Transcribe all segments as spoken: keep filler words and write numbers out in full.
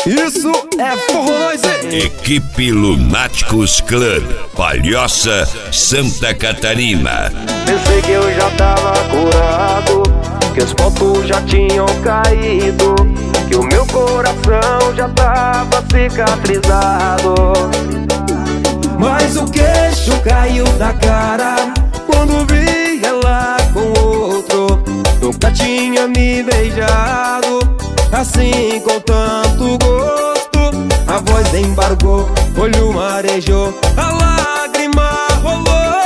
Isso é forró, Equipe Lunáticos Club, Palhoça, Santa Catarina. Pensei que eu já tava curado, que os pontos já tinham caído, que o meu coração já tava cicatrizado. Mas o queixo caiu da cara quando vi ela com outro. Nunca tinha me beijado assim com tanto gosto. A voz embargou, olho marejou, a lágrima rolou.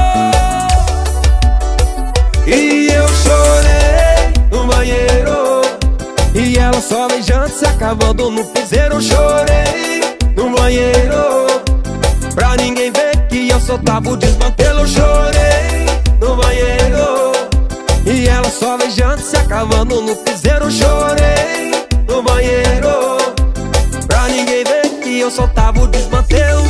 E eu chorei no banheiro, e ela só beijando, se acabando no piseiro. Eu chorei no banheiro, pra ninguém ver que eu soltava o desmantelo. Eu chorei no banheiro, e ela só beijando, se acabando no piseiro. Eu chorei no banheiro, pra ninguém ver que eu soltava o desmantelo.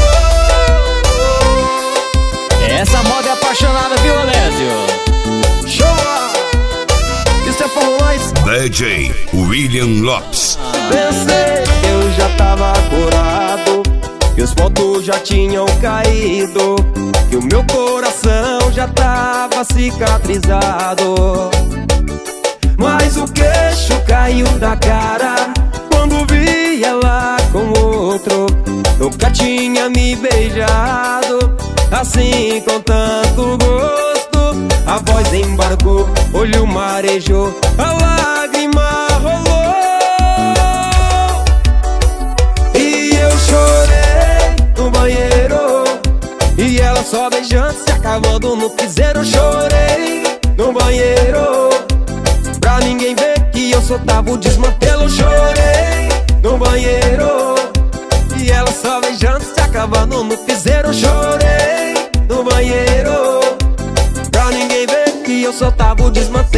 Essa moda é apaixonada, viu, Alésio? Show! Isso é forró mais. D J William Lopes. Pensei que eu já tava curado, que os pontos já tinham caído, que o meu coração já tava cicatrizado. Mas o queixo caiu da cara quando vi ela com outro. Nunca tinha me beijado assim com tanto gosto. A voz embargou, olho marejou, a lágrima rolou. E eu chorei no banheiro, e ela só beijando, se acabando no piseiro. Eu chorei no banheiro, pra ninguém ver que eu soltava o desmantelo. Eu chorei no banheiro, e ela só beijando, se acabando no piseiro. Eu chorei no banheiro, pra ninguém ver que eu soltava o desmantelo.